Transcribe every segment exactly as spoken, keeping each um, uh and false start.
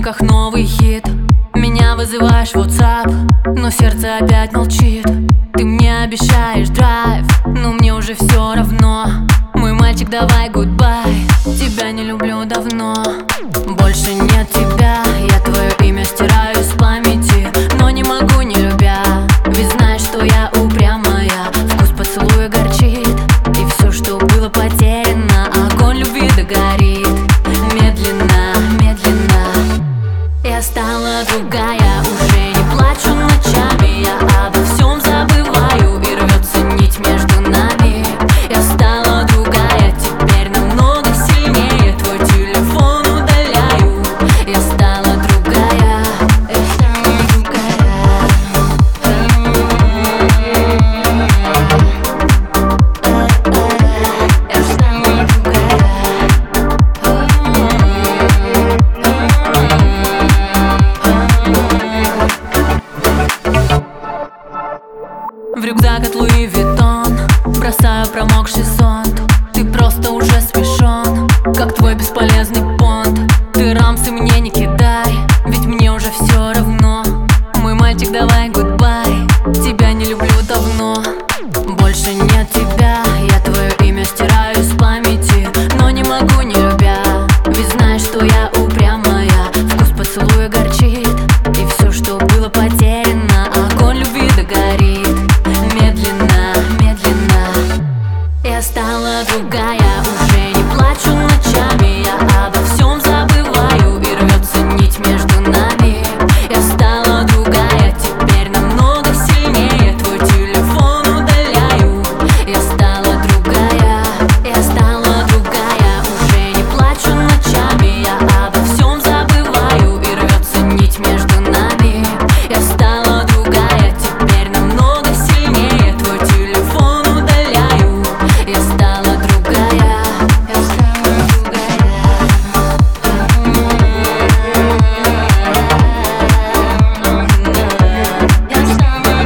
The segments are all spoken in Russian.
ТикТоках новый хит. Меня вызываешь в WhatsApp, но сердце опять молчит. Ты мне обещаешь драйв, но мне уже все равно. Мой мальчик, давай гудбай, тебя не люблю давно. Больше нет тебя, я твое имя стираю из памяти, но не могу не любя, ведь знаешь, что я упрямая. Вкус поцелуя горчит, и все, что было потеряно, огонь любви догорит. Медленно, медленно я стала другая, уже не плачу ночами, я обо всем забываю, и рвется нить между нами. Я стала другая, теперь намного сильнее, твой телефон удаляю. Я стала другая, я стала другая. Я стала другая. В рюкзак от Луи Виттон бросаю промокший зонт. Ты просто уже смешон, как твой бесполезный понт. Ты рамсы мне не кидай, ведь мне уже все равно. Мой мальчик, давай гудбай, тебя не люблю давно. Больше нет тебя, я твое имя стираю из памяти, но не могу не любя, ведь знаешь, что я упрямая. Вкус поцелуя горчит, и все, что было потеряно, огонь любви догорит. Медленно, медленно я стала другая, уже не плачу ночами, я обо всем забываю, и рвется нить между нами. Я стала другая, теперь намного сильнее, твой телефон удаляю. Я стала другая, я стала другая, уже не плачу ночами, я обо всем забываю, и рвется нить между нами. Я стала другая, теперь намного сильнее, твой телефон удаляю. Я стала другая, я стала другая. Я стала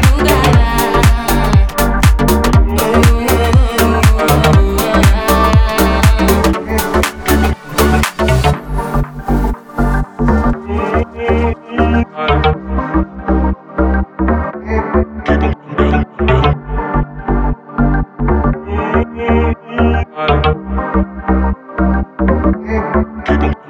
Keep 'em